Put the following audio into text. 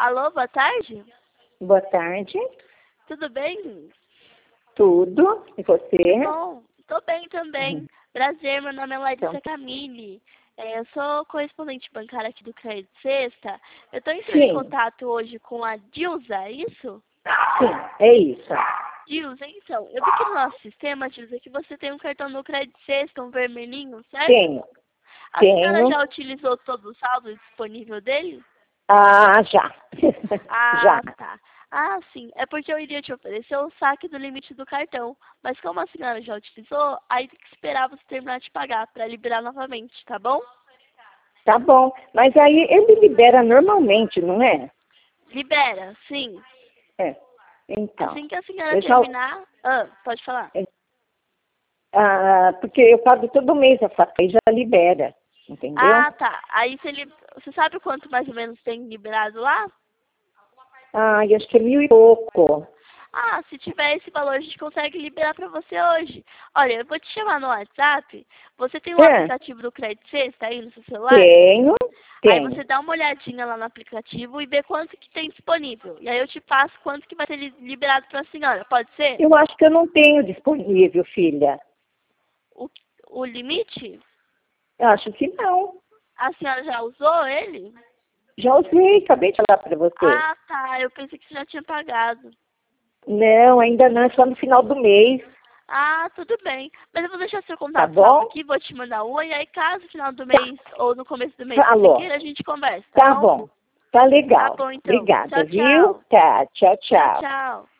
Alô, boa tarde? Boa tarde. Tudo bem? Tudo. E você? Bom, tô bem também. Prazer, meu nome é Larissa Então, Camille. Eu sou correspondente bancária aqui do Crédito Sexta. Eu tô entrando em sim, contato hoje com a Dilza, é isso? sim, é isso. Dilza, então, eu vi aqui no nosso sistema, Dilza, que você tem um cartão do Crédito Sexta, um vermelhinho, certo? Tenho, A senhora tenho. já utilizou todo o saldo disponível dele? Ah, já. Já. Ah, tá. Ah, sim. É porque eu iria te oferecer o saque do limite do cartão. Mas como a senhora já utilizou, aí tem que esperar você terminar de pagar para liberar novamente, tá bom? Tá bom. Mas aí ele libera normalmente, não é? Libera, sim. É. Então, Assim que a senhora eu já. terminar. Ah, pode falar. Porque eu pago todo mês a fatura e já libera, entendeu? Ah, tá. Aí você sabe quanto mais ou menos tem liberado lá? Ah, e acho que é 1.000 e pouco. Ah, se tiver esse valor, a gente consegue liberar para você hoje. Olha, eu vou te chamar no WhatsApp. Você tem o É, aplicativo do Crédito Sexta aí no seu celular? tenho, Aí tenho. você dá uma olhadinha lá no aplicativo e vê quanto que tem disponível. E aí eu te passo quanto que vai ser liberado para a senhora. Pode ser? Eu acho que eu não tenho disponível, filha. O, o limite? Eu acho que não. A senhora já usou ele? Já usei, acabei de falar para você. Ah, tá. Eu pensei que você já tinha pagado. Não, ainda não, é só no final do mês, Ah, tudo bem. Mas eu vou deixar seu tá contato salvo bom? aqui, vou te mandar um. E aí, caso no final do Tá, mês ou no começo do mês você falou. queira, a gente conversa, tá Tá bom? bom, tá Tá legal. bom, então. Obrigada, Tchau, viu? tchau. Tá, tchau, Tchau, tchau. tchau.